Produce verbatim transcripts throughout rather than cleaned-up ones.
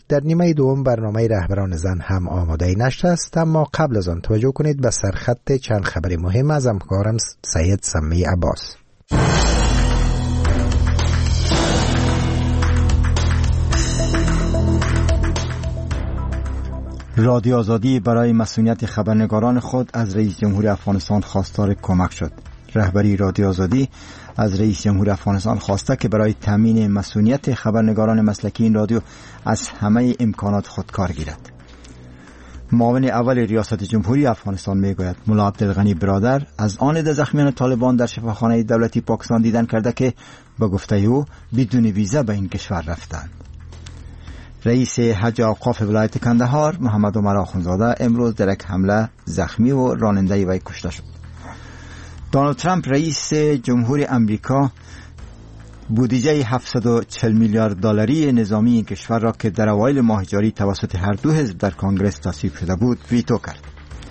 در نیمه دوم برنامه رهبران زن هم آماده نشده است، اما قبل از آن توجه کنید به سرخط چند خبر مهم از همکارم سید سمی عباس. رادیو آزادی برای مسئولیت خبرنگاران خود از رئیس جمهور افغانستان خواستار کمک شد. رهبری رادیو آزادی از رئیس جمهور افغانستان خواسته که برای تامین مسئولیت خبرنگاران مسلکی این رادیو از همه امکانات خود کار گیرد. معاون اول ریاست جمهوری افغانستان میگوید ملا عبدالغنی برادر از آن ده زخمیان طالبان در شفاخانه دولتی پاکستان دیدن کرده که به گفته او بدون ویزا به این کشور رفتند. رئیس حج اوقاف ولایت کندهار محمد عمر آخوندزاده امروز در یک حمله زخمی و راننده وی کشته شد. دونالد ترامپ رئیس جمهور امریکا بودجه هفتصد و چهل میلیارد دلاری نظامی این کشور را که در اوایل ماه جاری توسط هر دو حزب در کنگره تصویب شده بود ویتو کرد.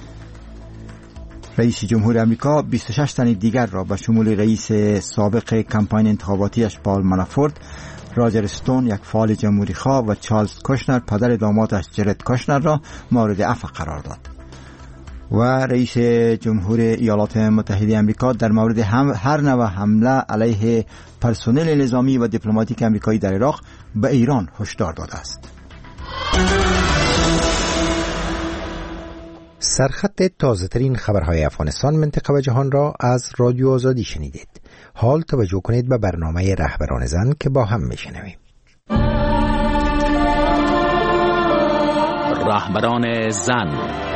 رئیس جمهور امریکا بیست و شش تن دیگر را به شمول رئیس سابق کمپاین انتخاباتیش پال منافورت، راجر استون یک فعال جمهوری خواه و چارلز کوشنر پدر دامادش جرد کوشنر را مورد عفو قرار داد. و رئیس جمهور ایالات متحده امریکا در مورد هم هر نوع حمله علیه پرسنل نظامی و دیپلماتیک امریکایی در عراق به ایران هشدار داده است. سرخط تازه ترین خبرهای افغانستان، منطقه و جهان را از رادیو آزادی شنیدید. حال توجه کنید به برنامه رهبران زن که با هم میشنویم. رهبران زن.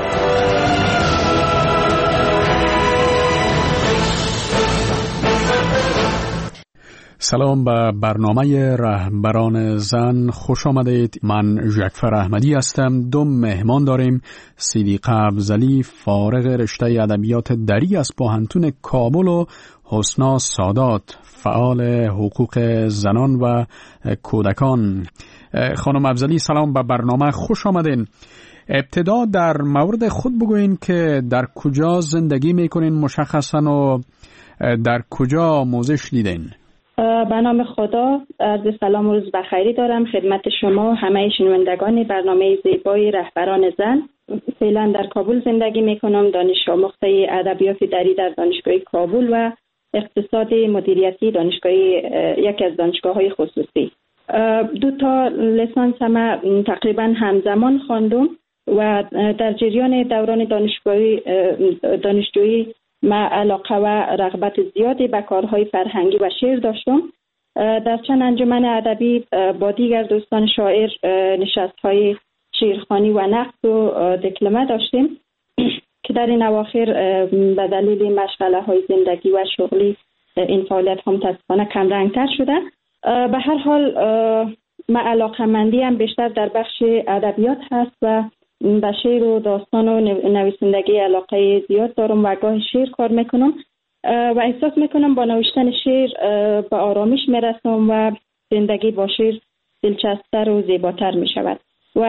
سلام به برنامه رهبران زن، خوش آمدید. من ژکفر احمدی هستم. دو مهمان داریم. صدیقه افضلی فارغ رشته ادبیات دری از پوهنتون کابل و حسنا سادات فعال حقوق زنان و کودکان. خانم افضلی سلام به برنامه، خوش آمدین. ابتدا در مورد خود بگوین که در کجا زندگی میکنین مشخصا و در کجا آموزش دیدین؟ به نام خدا، عرض سلام و روز بخیری دارم خدمت شما همه شنوندگان برنامه زیبای رهبران زن. فعلا در کابل زندگی میکنم، دانش آموخته ادبیات دری در دانشگاه کابل و اقتصاد مدیریتی دانشگاه یکی از دانشگاه‌های خصوصی. دو تا لیسانس هم تقریبا همزمان خواندم و در جریان دوران دانشگاهی دانشجویی ما علاقه و رغبت زیادی به کارهای فرهنگی و شعر داشتم. در چند انجمن ادبی با دیگر دوستان شاعر نشست‌های شعرخوانی و نقد و دکلمه داشتیم که در این اواخر به دلیل مشغله‌های زندگی و شغلی این فعالیت‌ها متأسفانه کم رنگ‌تر شده. به هر حال ما علاقه‌مندی هم بیشتر در بخش ادبیات هست و به شعر و داستان و نویسندگی علاقه زیاد دارم و گاه شعر کار میکنم و احساس میکنم با نوشتن شعر به آرامش میرسم و زندگی با شعر دلچسب‌تر و زیباتر میشود و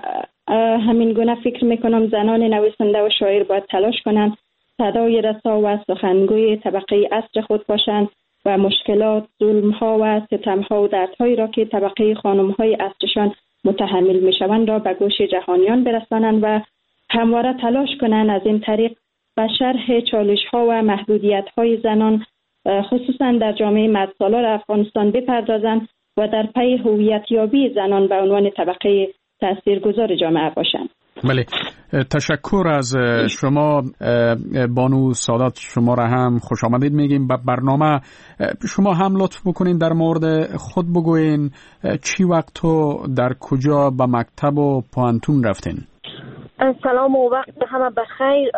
همین گونه فکر میکنم زنان نویسنده و شاعر باید تلاش کنند صدای رسا و سخنگوی طبقه عصر خود باشند و مشکلات، ظلم‌ها و ستم‌ها و دردهایی را که طبقه خانم‌های عصرشان متحمل میشوند را به گوش جهانیان برسانند و همواره تلاش کنند از این طریق به شرح چالش‌ها و محدودیت‌های زنان خصوصا در جامعه مردسالار افغانستان بپردازند و در پی هویت‌یابی زنان به عنوان طبقه تاثیرگذار جامعه باشند. بله، تشکر از شما بانو سادات. شما را هم خوش آمدید میگیم به برنامه. شما هم لطف بکنین در مورد خود بگوین چی وقت و در کجا به مکتب و پوهنتون رفتین؟ سلام و وقت همه بخیر.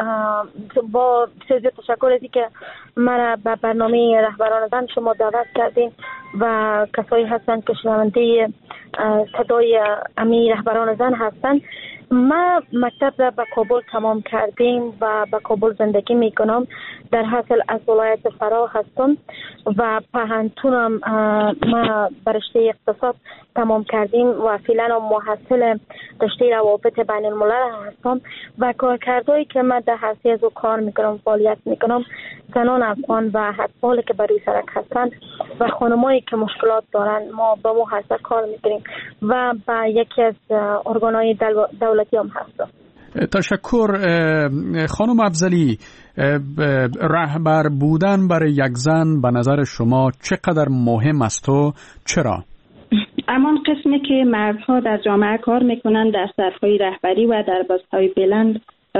با بسیار تشکر از اینکه مرا به برنامه رهبران زن شما دعوت کردین و کسایی هستن که شنونده صدای امی رهبران زن هستن. ما مکتب را به کابل تمام کردیم و به کابل زندگی میکنم. در حاصل از ولایت فرا هستم و پوهنتونم ما برشته اقتصاد تمام کردیم و فعلا محصل رشته روابط بین الملل هستم و کارکردهایی که من در حیثیت از کار میکنم فعالیت میکنم زنان افغان و اطفالی که بر روی سرک هستند و خانمایی که مشکلات دارن ما با ما هسته کار میکنیم و با یکی از ارگانهای دولتی هم هستم. تشکر. خانم افضلی، رهبر بودن برای یک زن به نظر شما چقدر مهم است و چرا؟ امان قسمی که مردها در جامعه کار میکنن در سطح‌های رهبری و در پست‌های بلند،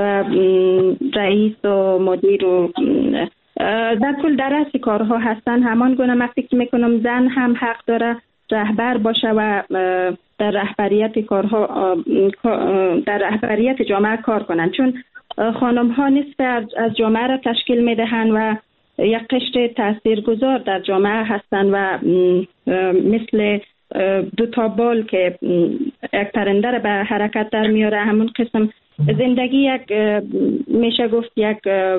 رئیس و مدیر و در کل در رأس کارها هستن، همان گونه من فکر میکنم زن هم حق داره رهبر باشه و در رهبریت کارها در رهبریت جامعه کار کنن، چون خانم ها نصف از جامعه را تشکیل میدهند و یک قشر تاثیرگذار در جامعه هستند و مثل دو تا بال که یک پرنده را به حرکت در میاره، همون قسم زندگی یک میشه گفت یک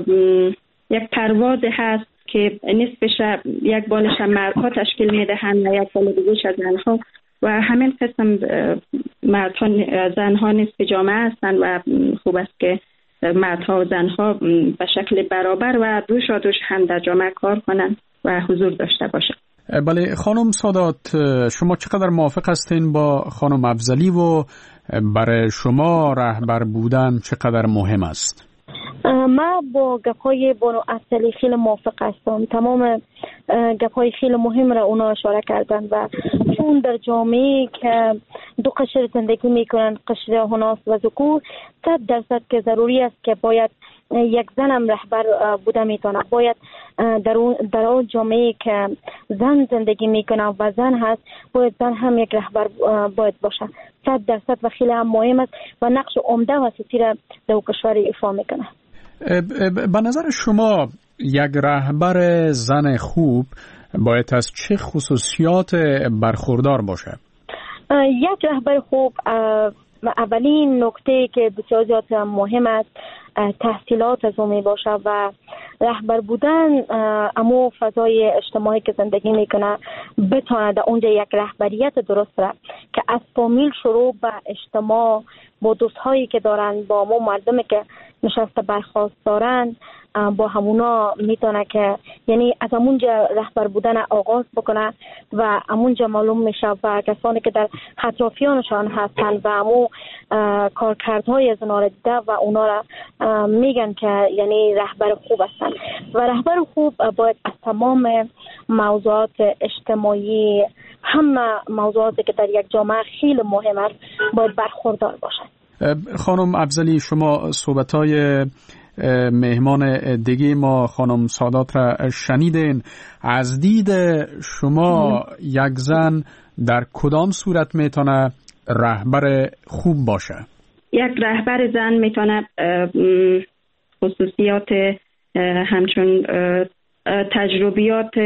یک پرواز هست که نصفش یک بالش مردها تشکیل میدهند و یک بال دیگه‌اش از زنها و همین قسم مردها زنها نصف جامعه هستند و خوب است که مردها و زنها به شکل برابر و دوشا دوش هم در جامعه کار کنند و حضور داشته باشند. بله خانم سادات، شما چقدر موافق هستین با خانم افضلی و برای شما رهبر بودن چقدر مهم است؟ ما با گپ‌های بانو افضلی خیلی موافق هستم. تمام گپ‌های خیلی مهم را اونا اشاره کردن و چون در جامعه که دو قشر زندگی میکنن، قشر هناس و ذکور، صد درصد که ضروری است که باید یک زن هم رهبر بوده میتونه. باید در اون در اون جامعه که زن زندگی میکنه و زن هست، باید زن هم یک رهبر باید باشه. صد درصد و خیلی هم مهم است و نقش عمده و اساسی را در کشور ایفا میکنه. به نظر شما یک رهبر زن خوب باید از چه خصوصیات برخوردار باشه؟ یک رهبر خوب اولین نکته که بسیار زیاد مهم است تحصیلات از او می باشه و رهبر بودن امو فضای اجتماعی که زندگی میکنه بتونه در اونجا یک رهبریت درست را که از فامیل شروع به اجتماع با دوستهایی که دارن، با مو مردمی که نشسته برخواست دارن، با همونا میتونه که یعنی از همونجا رهبر بودن آغاز بکنه و همونجا معلوم میشه و کسانی که در اطرافیانشان هستن و همون کارکردهای از اونا را دیده و اونا را میگن که یعنی رهبر خوب هستن و رهبر خوب باید از تمام موضوعات اجتماعی، همه موضوعاتی که در یک جامعه خیلی مهم است باید برخوردار باشد. خانم افضلی، شما صحبت‌های مهمان دیگه ما خانم سادات را شنیدین. از دید شما یک زن در کدام صورت میتونه رهبر خوب باشه؟ یک رهبر زن میتونه خصوصیات همچون تجربیات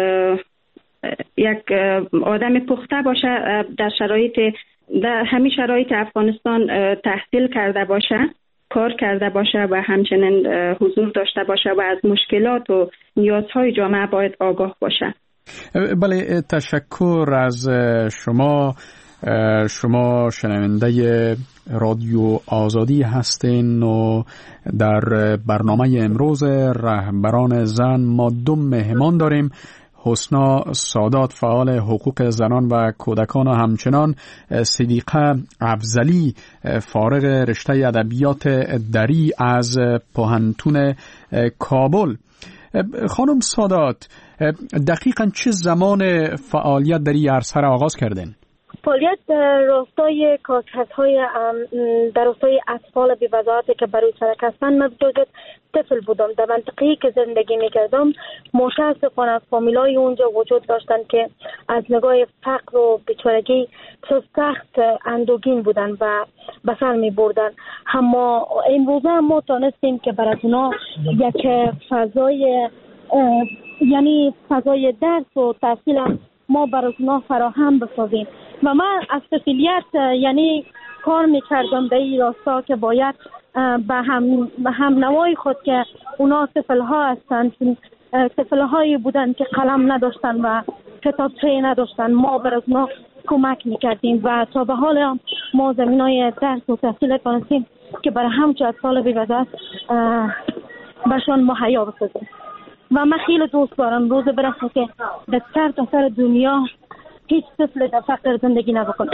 یک آدم پخته باشه، در شرایط در همین شرایط افغانستان تحصیل کرده باشه، کار کرده باشه و همچنین حضور داشته باشه و از مشکلات و نیازهای جامعه باید آگاه باشه. بله، تشکر از شما. شما شنونده رادیو آزادی هستین و در برنامه امروز رهبران زن ما دو مهمان داریم. حسنا سادات، فعال حقوق زنان و کودکان، و همچنان صدیقه افضلی، فارغ رشته ادبیات دری از پوهنتون کابل. خانم سادات، دقیقاً چه زمان فعالیت در این عرصه را آغاز کردین؟ فعالیت در راستای کارکردهای در راستای اطفال بی وضاحتی که برای سرک هستند. من بجز طفل بودم در منطقه‌ای که زندگی میکردم، متاسفانه از فامیلای اونجا وجود داشتن که از نگاه فقر و بیچارگی سخت اندوگین بودن و به سر میبردن. اما امروزه ما تانستیم که برای اونا یک فضای یعنی فضای درس و تحصیل ما برای اونا فراهم بسازیم و من از طفلیت یعنی کار میکردم در این راستا که باید به هم, هم نوای خود که اونا طفلها هستند، طفلهایی بودن که قلم نداشتن و کتابچه نداشتن، ما برای اونا کمک میکردیم و تا به حال ما زمینای درس و تحصیل تانستیم که برای همچه اطفال بی‌وزعت برشان مهیا بسازیم. و من خیلی دوست دارم روز برسه که در سر تا سر دنیا هیچ طفل در فقر زندگی نبکنه.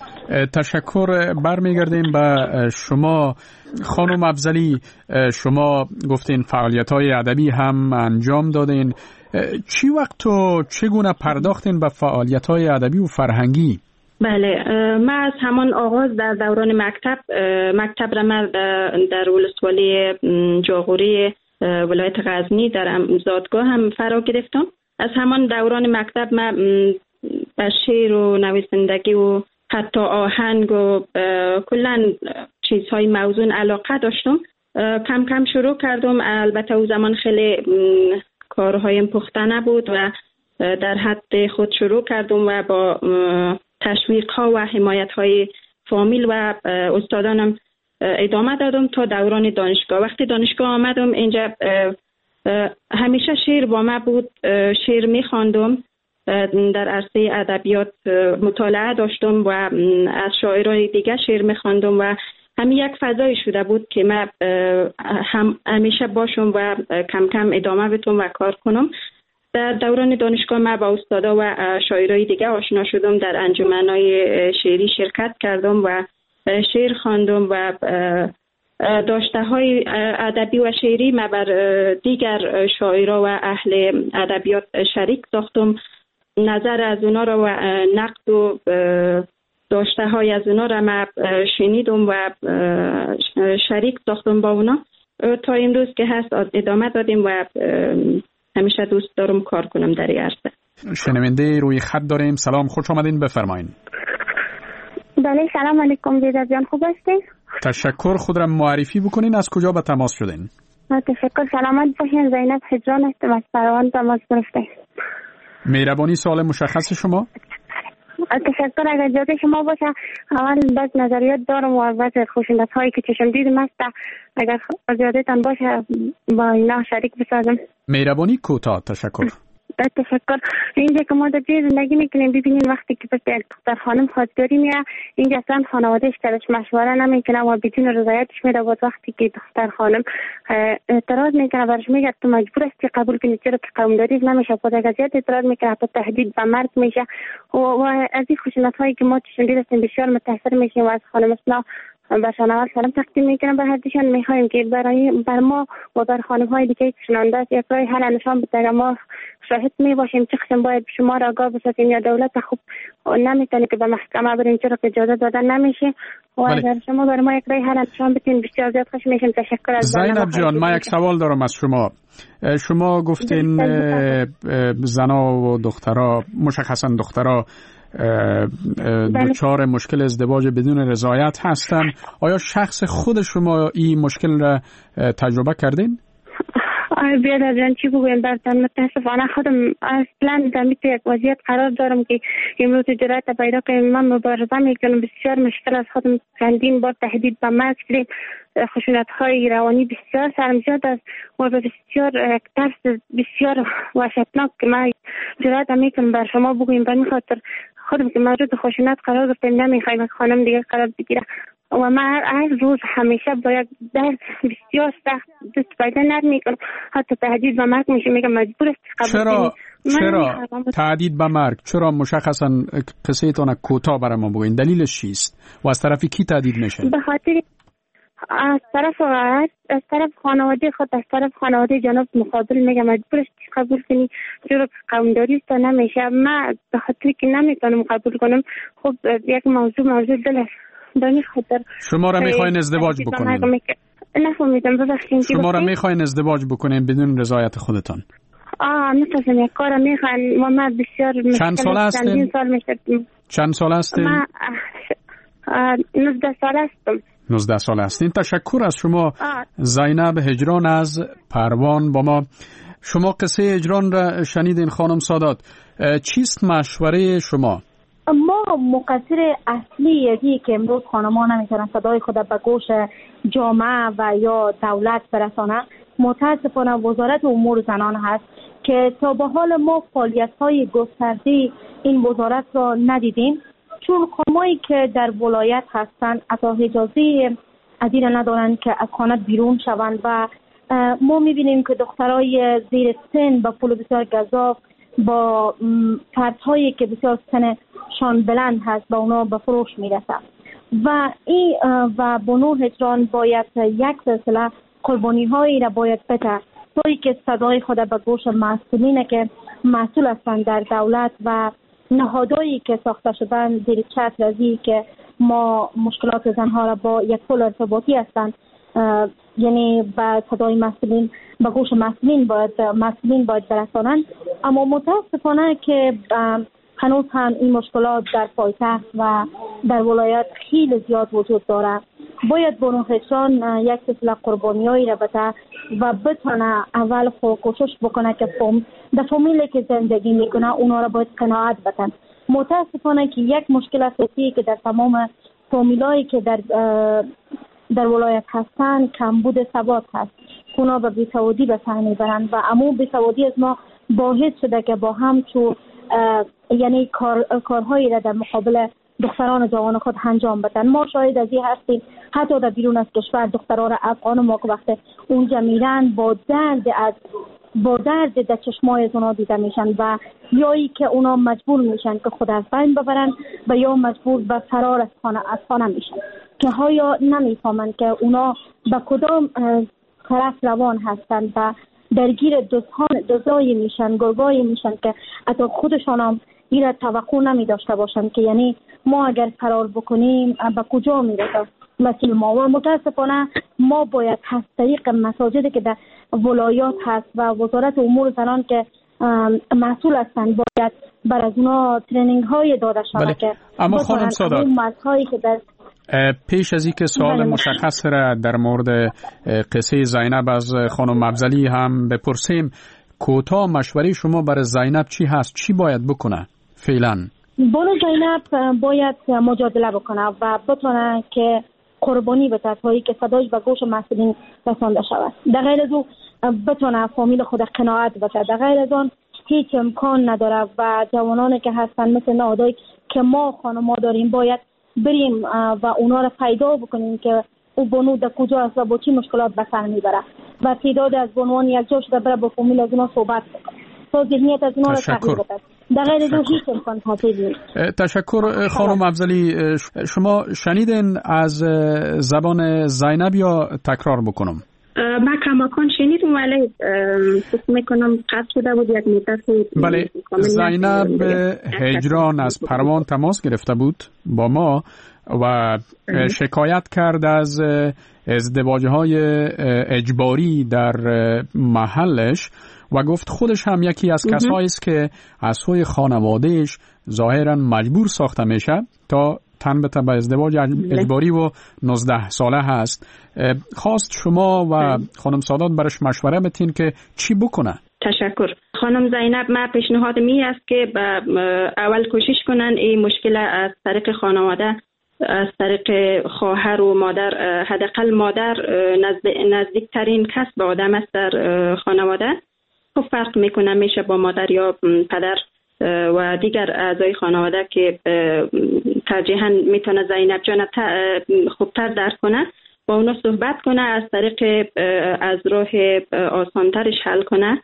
تشکر. برمیگردیم به شما خانم افضلی. شما گفتین فعالیت‌های ادبی هم انجام دادین. چی وقت و چگونه پرداختین به فعالیت‌های ادبی و فرهنگی؟ بله، من از همان آغاز در دوران مکتب مکتب را من در ولسوالی جاغوری ولایت غزنی در زادگاه هم فرا گرفتم. از همان دوران مکتب من به شعر و نویسندگی و حتی آهنگ و کلا چیزهای موزون علاقه داشتم. کم کم شروع کردم. البته او زمان خیلی کارهایم پخته نبود و در حد خود شروع کردم و با تشویق ها و حمایت های فامیل و استادانم ادامه دادم تا دوران دانشگاه. وقتی دانشگاه آمدم اینجا همیشه شعر با من بود. شعر می‌خواندم، در عرصه ادبیات مطالعه داشتم و از شاعرای دیگه شعر می‌خواندم و همین یک فضایی شده بود که من هم همیشه باشم و کم کم ادامه بدم و کار کنم. در دوران دانشگاه من با استادا و شاعرای دیگه آشنا شدم. در انجمن‌های شعری شرکت کردم و شعر خواندم و داشته های ادبی و شعری من بر دیگر شاعرها و اهل ادبیات شریک ساختم. نظر از اونا را و نقد و داشته های از اونا را من شنیدم و شریک ساختم با اونا تا این روز که هست ادامه دادیم و همیشه دوست دارم کار کنم در این عرصه. شنونده روی خط داریم. سلام، خوش آمدین، بفرمایین. بله، سلام علیکم. بیدر جان خوب هستین؟ تشکر. خود را معرفی بکنین، از کجا به تماس شدین؟ تشکر. سلامت باشین. زینب حجران هستم، از پروان تماس گرفتیم. مهربانی سوال مشخص شما؟ تشکر. اگر جاده شما باشه اول بعض نظریات دارم و بعض خوشندت هایی که چشم دیدم هست، اگر جادهتان باشه با اینا شریک بسازم. مهربانی کوتاه. تشکر. تشکر. اینجا که ما در جای زندگی میکنیم ببینیم وقتی که پس یک دختر خانم خواستگاری میره، اینجا اصلا خانوادهش درش مشوره نمیکنه و بدون رضایتش میره. بود وقتی که دختر خانم اعتراض میکنه برش میگه تو مجبور هستی قبول کنی، چرا که قومداری نمیشه. بود اگر زیاد اعتراض میکنه حتی تهدید به مرگ میشه و, و از این خشونت هایی که ما چشم هستیم بسیار متاثر میشیم و از خانم اسنا برشان اول سلام تقدیم میکنم. به هر دیشان میخوایم که برای بر ما و بر خانم های دیگه کشنانده است یک راه حل نشان بده. ما شاهد میباشیم چه قسم باید شما را آگاه بسازیم یا دولت خوب نمیتونه که به محکمه بریم چرا که اجازه دادن نمیشه و اگر شما بر ما یک راه حل نشان بدین بسیار زیاد خوش میشیم. تشکر. از زینب جان، من یک سوال دارم از شما. شما گفتین زنا و دخترها، مشخصا دخترها دچار مشکل ازدواج بدون رضایت هستن. آیا شخص خود شما این مشکل را تجربه کردین؟ آره بیادر جان چی بگویم براتون. متاسفانه خودم اصلا در میت یک وضعیت قرار دارم که امروز جرأت پیدا کنم. من مبارزه میکنم، بسیار مشکل از خودم چندین بار تهدید به مرگ شدیم، خشونت های روانی بسیار سرم زیاد است و بسیار ترس بسیار وحشتناک که من جرأت میکنم بر شما بگویم. به این خاطر خودم که موجود خشونت قرار گرفتم نمیخوایم خانم دیگه قرار بگیره و من هر روز همیشه با یک درد بسیار سخت دست پیدا نمیکنم، حتی تهدید به مرگ میشه. میگم مجبور است. چرا چرا تهدید به مرگ؟ چرا مشخصا قصه تان کوتاه برای ما بگین، دلیلش چیست و از طرف کی تهدید میشه؟ به خاطر از طرف از طرف خانواده خود، از طرف خانواده جناب مقابل میگم مجبور است قبول کنی چرا قومداری است نمیشه. من به خاطر که نمیتونم قبول کنم. خب یک موضوع موضوع دل است. شما را میخواین ازدواج بکنین؟ نفهمیدم ببخشید. شما را میخواین ازدواج بکنین بدون رضایت خودتان؟ آه مثلا یک کار میخواین و من بسیار چند سال هستین؟ چند سال هستین؟ من نوزده سال هستم. نوزده سال هستین. تشکر از شما. زینب هجران از پروان با ما. شما قصه هجران را شنیدین خانم سادات. چیست مشوره شما؟ ما مقصر اصلی یکی که امروز خانم‌ها نمیتونن صدای خود به گوش جامعه و یا دولت برسانه متاسفانه وزارت امور زنان هست که تا به حال ما فعالیت‌های گسترده این وزارت را ندیدیم چون خانمایی که در ولایت هستند اصلا اجازه از این ندارن که از خانه بیرون شوند و ما میبینیم که دخترای زیر سن با پول بسیار گزاف با فردهایی که بسیار سنشان بلند هست با اونا به فروش میرسند و این و بنو هجران باید یک سلسله قربانی هایی را باید بده توی که صدای خود به گوش مسئولینه که مسئول هستند در دولت و نهادهایی که ساخته شدن زیر چتر رازی که ما مشکلات زنها را با یک پل ارتباطی هستند، یعنی با صدای مسئولین به گوش مسئولین باید مسئولین باید برسانند. اما متاسفانه که هنوز هم این مشکلات در پایتخت و در ولایت خیلی زیاد وجود داره. باید بنو هجران یک سلسله قربانیایی را بده و بتونه اول خود کوشش بکنه که فهم در فامیلی که زندگی میکنه اونا را باید قناعت بدن. متاسفانه که یک مشکل اساسی که در تمام فامیلایی که در در ولایت هستن کمبود سواد هست. اونا به بیسوادی به سر میبرن و امو بیسوادی از ما باعث شده که با هم تو یعنی کار کارهایی را در مقابل دختران جوان خود انجام بدن. ما شاهد از این هستیم حتی در بیرون از کشور دختران افغان ما که وقت اونجا میرن با درد از با درد در چشمای از اونا دیده میشن و یایی که اونا مجبور میشن که خود از بین ببرن و یا مجبور به فرار از خانه از خانه میشن که ها نمیفهمن که اونا به کدام طرف روان هستن و درگیر دوزان دوزایی میشن گرگایی میشن که حتی خودشان هم این را توقع نمی داشته باشن که یعنی ما اگر فرار بکنیم به کجا میرسه مسئول ما. و متاسفانه ما باید از طریق مساجدی که در ولایات هست و وزارت امور زنان که مسئول هستند باید بر از اونا ترینینگ های داده شود که اما خانم سادات که در پیش از اینکه سوال مشخص را در مورد قصه زینب از خانم افضلی هم بپرسیم، کوتاه مشوره شما برای زینب چی هست؟ چی باید بکنه فعلا؟ بانو زینب باید مجادله بکنه و بتونه که قربانی بده تا که صدایش به گوش مسئولین رسانده شود. در غیر از او بتونه فامیل خود قناعت بده. در غیر از آن هیچ امکان نداره و جوانانی که هستن مثل نهادهایی که ما خانم‌ها داریم باید بریم و اونا را پیدا بکنیم که او بانو در کجا است و با چی مشکلات به سر میبره و تعداد از بانوان یک جا شده بره با فامیل از اونا صحبت بکنه تا ذهنیت از اونا را تغییر بده. در غیر از هیچ امکان پذیر نیست. تشکر خانم افضلی. شما شنیدین از زبان زینب یا تکرار بکنم؟ من کماکان شنیدم ولی فکر میکنم قطع شده بود یک مدت. بله، زینب هجران از پروان تماس گرفته بود با ما و شکایت کرد از ازدواج‌های اجباری در محلش و گفت خودش هم یکی از کسایی است که از سوی خانوادهش ظاهراً مجبور ساخته میشه تا تن به به ازدواج اجباری و نوزده ساله هست. خواست شما و خانم سادات برش مشوره بتین که چی بکنه. تشکر. خانم زینب، ما پیشنهاد می است که اول کوشش کنن این مشکل از طریق خانواده، از طریق خواهر و مادر، حداقل مادر نزدیکترین کس به آدم است در خانواده. خب فرق میکنه میشه با مادر یا پدر و دیگر اعضای خانواده که ترجیحاً میتونه زینب جان خوبتر درک کنه، با اونا صحبت کنه، از طریق از راه آسانترش حل کنه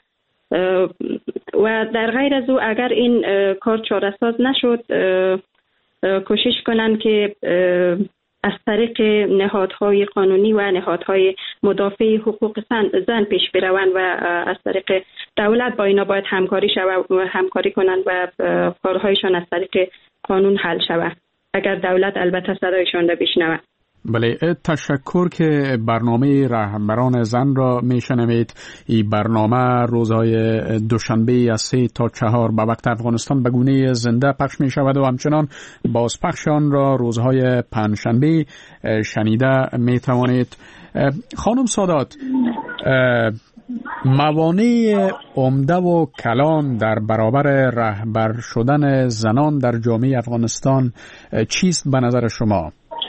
و در غیر از او اگر این کار چاره ساز نشد کوشش کنن که از طریق نهادهای قانونی و نهادهای مدافع حقوق زن پیش بروند و از طریق دولت با اینا باید همکاری شود و همکاری کنند و کارهایشان از طریق قانون حل شود اگر دولت البته صدایشان را بشنود. بله، تشکر که برنامه رهبران زن را میشنوید. این برنامه روزهای دوشنبه از سه تا چهار به وقت افغانستان به گونه زنده پخش می شود و همچنان بازپخش آن را روزهای پنجشنبه شنیده می توانید. خانم سادات، موانع عمده و کلان در برابر رهبر شدن زنان در جامعه افغانستان چیست به نظر شما؟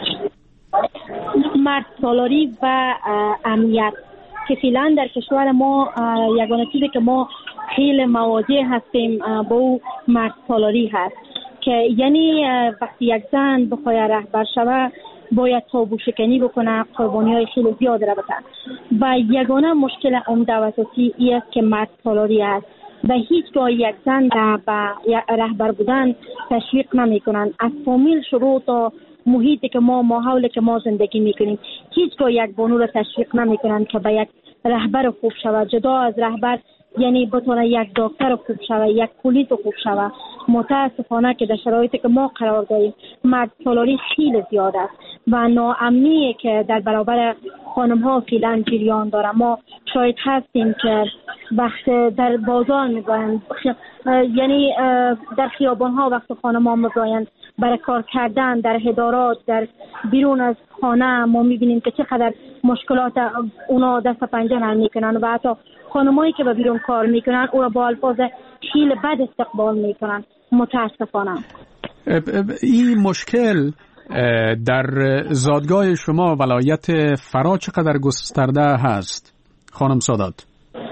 مرد سالاری و امنیت که فعلا در کشور ما یگانه چیزی که ما خیلی مواجه هستیم با او مرد سالاری هست که یعنی وقتی یک زن بخواد رهبر شود باید تابو شکنی بکنه، قربانی های خیلی زیاد را بده و یگانه مشکل عمده و اساسی این است که مرد سالاری است و هیچگاه یک زن به رهبر بودن تشویق نمی کنند. از فامیل شروع تا محیطی که ما ماحولی که ما زندگی میکنیم هیچگاه یک بانو را تشویق نمی کنند که به یک رهبر خوب شود. جدا از رهبر یعنی بتونه یک دکتر خوب شود، یک پلیس خوب شود. متاسفانه که در شرایطی که ما قرار داریم مرد سالاری خیلی زیاد است و ناامنی که در برابر خانم ها فعلا جریان داره. ما شاید هستیم که وقت در بازار میگویند یعنی در خیابان ها وقت خانم ها میگویند برای کار کردن در ادارات در بیرون از خانه ما میبینیم که چقدر مشکلات اونا دست پنجه نرم میکنن و حتی خانمایی که به بیرون کار میکنن او را با الفاظ خیلی بد استقبال میکنن. متاسفانه این مشکل در زادگاه شما ولایت فرا چقدر گسترده هست خانم سادات؟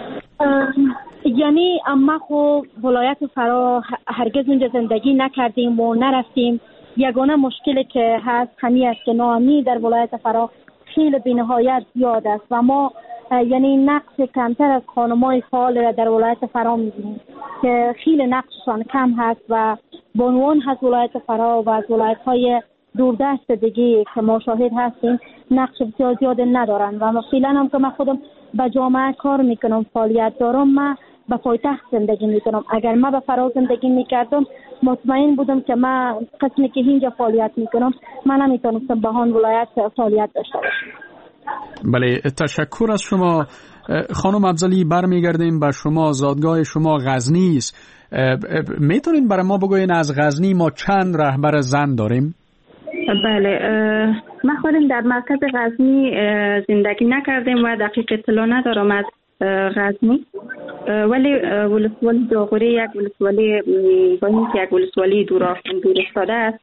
یعنی اما خب ولایت فرا هرگز اونجا زندگی نکردیم و نرفتیم. یگانه مشکلی که هست همین است که ناامنی در ولایت فرا خیلی بی‌نهایت زیاد است و ما یعنی نقش کمتر از خانم‌های فعال را در ولایت فرا می‌بینیم که خیلی نقششان کم هست و به عنوان از ولایت فرا و از ولایت‌های دوردست دیگه که ما شاهد هستیم نقش بسیار زیاد ندارن و فعلا هم که من خودم به جامعه کار میکنم، فعالیت دارم، من به پایتخت زندگی میکنم. اگر من به فرا زندگی میکردم مطمئن بودم که من قسمی که اینجا فعالیت میکنم من نمیتونستم به آن ولایت فعالیت داشته باشم. بله، تشکر از شما خانم افضلی. برمیگردیم به شما. زادگاه شما غزنی است. میتونین برای ما بگوین از غزنی ما چند رهبر زن داریم؟ بله، من خودم در مرکز غزنی زندگی نکردیم و دقیق اطلاع ندارم از غزنی، ولی ولسوالی داغوری یک ولسوالی با اینکه یک ولسوالی دور افتاده است،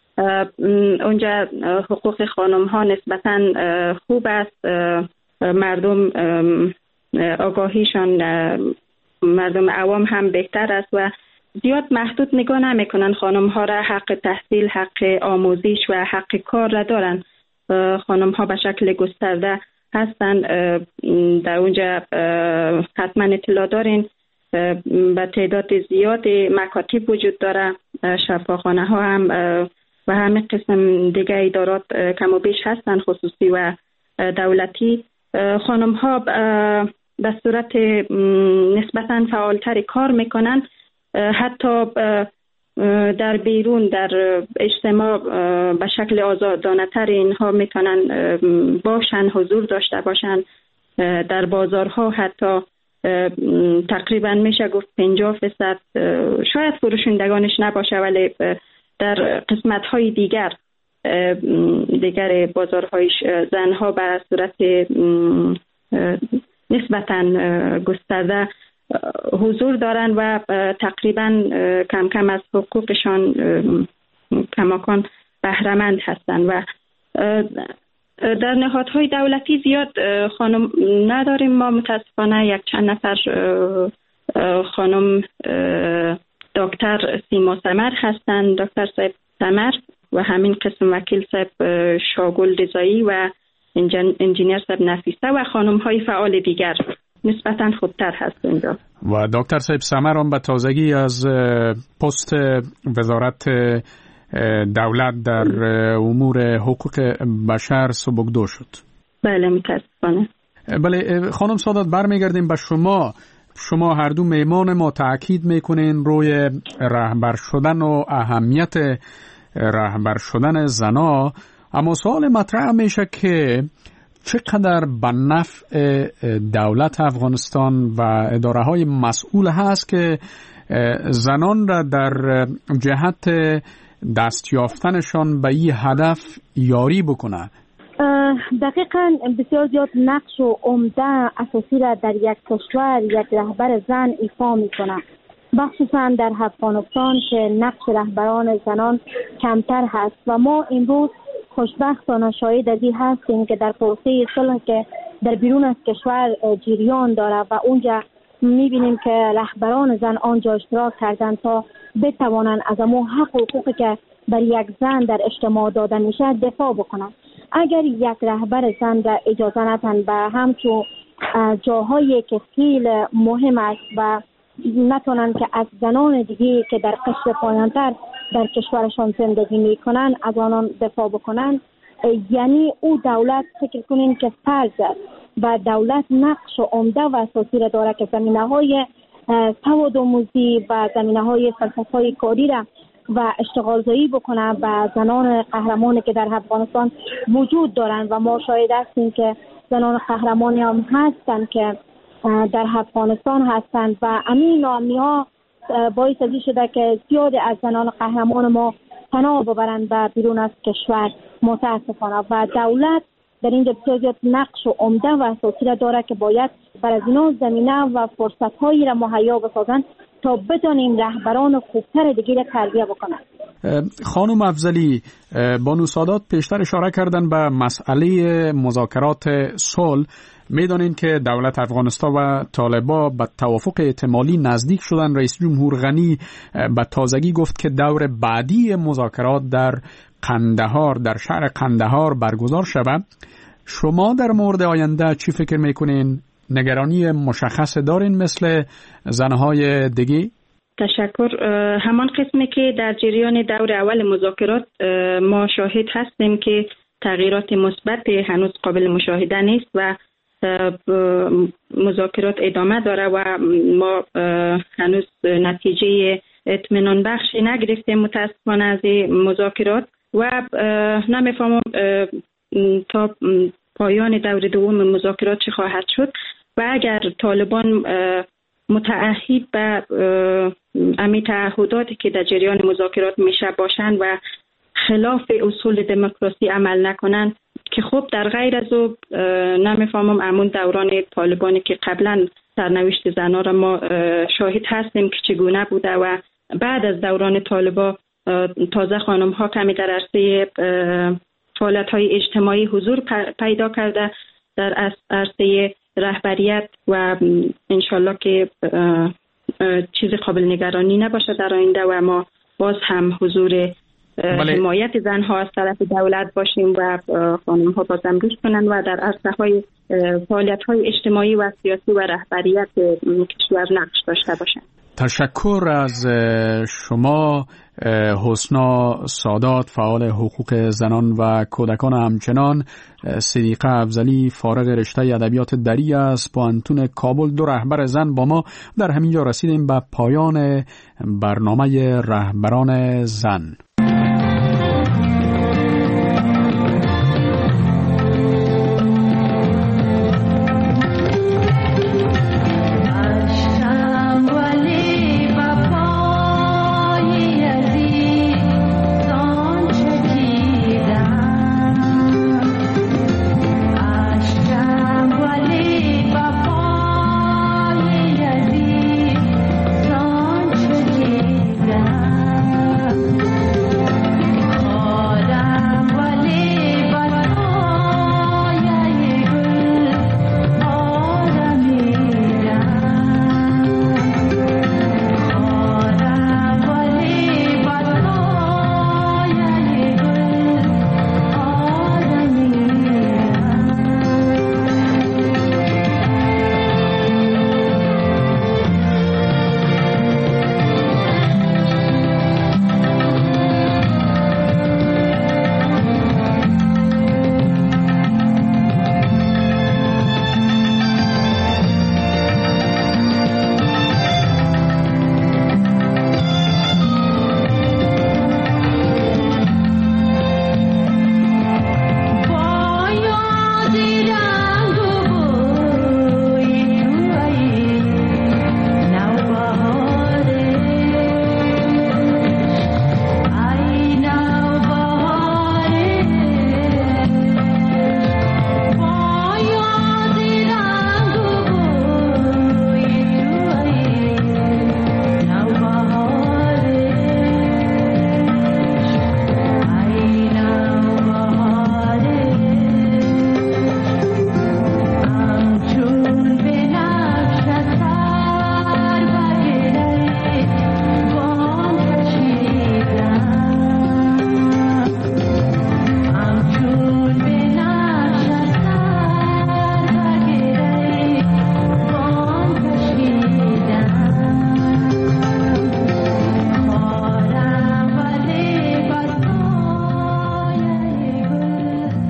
اونجا حقوق خانم ها نسبتا خوب است. مردم آگاهیشان مردم عوام هم بهتر است و زیاد محدود نگاه نمیکنن خانم ها را. حق تحصیل، حق آموزش و حق کار را دارن. خانم ها به شکل گسترده هستن. در اونجا حتما اطلاع دارین به تعداد زیاد مکاتب وجود داره، شفاخانه ها هم و همه قسم دیگه ادارات کم و بیش هستن، خصوصی و دولتی. خانم ها به صورت نسبتا فعالتری کار میکنن. حتی در بیرون در اجتماع به شکل آزادانه تر اینها میتونن باشن، حضور داشته باشن. در بازارها حتی تقریبا میشه گفت پنجاه درصد، شاید فروشندگانش نباشه ولی در قسمت های دیگر دیگر بازارهای زنها به صورت نسبتا گسترده حضور دارن و تقریبا کم کم از حقوقشان کماکان بهره‌مند هستن و در نهادهای دولتی زیاد خانم نداریم ما متاسفانه. یک چند نفر خانم دکتر سیما سمر هستند، دکتر صاحب سمر و همین قسم وکیل صاحب شاگل رضایی و انجینیر صاحب نفیسه و خانم های فعال دیگر نسبتاً خوبتر هست اینجا. و دکتر صاحب سمر هم به تازگی از پست وزارت دولت در امور حقوق بشر سبکدو شد. بله متاسفانه. بله خانم سادات، برمیگردیم به شما. شما هر دو میمان ما تاکید میکنین روی رهبر شدن و اهمیت رهبر شدن زنا، اما سوال مطرح میشه که چقدر به نفع دولت افغانستان و اداره های مسئول هست که زنان را در جهت دست یافتنشان به این هدف یاری بکنه؟ دقیقاً بسیار زیاد نقش و عمده اساسی را در یک کشور یک رهبر زن ایفا میکنه، مخصوصاً در افغانستان که نقش رهبران زنان کمتر هست و ما امروز خوشبختانه شاهد از این هستیم که در پروسه صلح که در بیرون از کشور جریان داره و اونجا میبینیم که رهبران زن آنجا اشتراک کردن تا بتوانند از امو حق و حقوقی که بر یک زن در اجتماع داده میشه دفاع بکنند. اگر یک رهبر زن را اجازه ندن به همچون جاهایی که خیلی مهم است و نتونن که از زنان دیگه که در قشر پایانتر در کشورشان زندگی میکنن از آنان دفاع بکنن، یعنی او دولت فکر کنین که فرض است و دولت نقش عمده و اساسی را داره که زمینه های تودوموزی و زمینه های فلسفه کاری را و اشتغالزایی بکنه و زنان قهرمانی که در افغانستان وجود دارند و ما شاهد هستیم که زنان قهرمانی هم هستند که در افغانستان هستند و همین ناامنی ها باعث ازی شده که زیاد از زنان قهرمان ما پناه ببرند و بیرون از کشور متاسفانه و دولت در اینجا بسیار زیاد نقش و عمده و اساسی را داره که باید بر از اینا زمینه و فرصت هایی را مهیا بسازند تا بدانیم رهبران خوبتر دیگه را تربیه بکنند. خانم افضلی، بانو سادات پیشتر اشاره کردن به مسئله مذاکرات صلح. میدانین که دولت افغانستان و طالبا به توافق احتمالی نزدیک شدن. رئیس جمهور غنی به تازگی گفت که دور بعدی مذاکرات در قندهار، در شهر قندهار برگزار شود. شما در مورد آینده چی فکر میکنین؟ نگرانی مشخص دارین مثل زنهای دیگه؟ تشکر. همان قسمی که در جریان دور اول مذاکرات ما شاهد هستیم که تغییرات مثبت هنوز قابل مشاهده نیست و مذاکرات ادامه داره و ما هنوز نتیجه اطمینان بخشی نگرفتیم متاسفانه از مذاکرات و نمیفهمم تا پایان دور دوم مذاکرات چه خواهد شد و اگر طالبان متعهد به امی تعهداتی که در جریان مذاکرات میشه باشند و خلاف اصول دموکراسی عمل نکنند که خب در غیر از او نمیفهمم امون دوران طالبانی که قبلا سرنوشت زنها را ما شاهد هستیم که چگونه بوده و بعد از دوران طالبا تازه خانم ها کمی در عرصه فعالیت های اجتماعی حضور پیدا کرده در عرصه رهبریت و انشالله که چیز قابل نگرانی نباشه در آینده و ما باز هم حضور بله. حمایت زنها از طرف دولت باشیم و خانم ها بازم روش کنند و در عرصه های فعالیت های اجتماعی و سیاسی و رهبریت کشور نقش داشته باشند. تشکر از شما حسنا سادات، فعال حقوق زنان و کودکان. همچنان صدیقه افضلی، فارغ رشته ادبیات دری از پوهنتون کابل، دو رهبر زن با ما. در همینجا رسیدیم به پایان برنامه رهبران زن.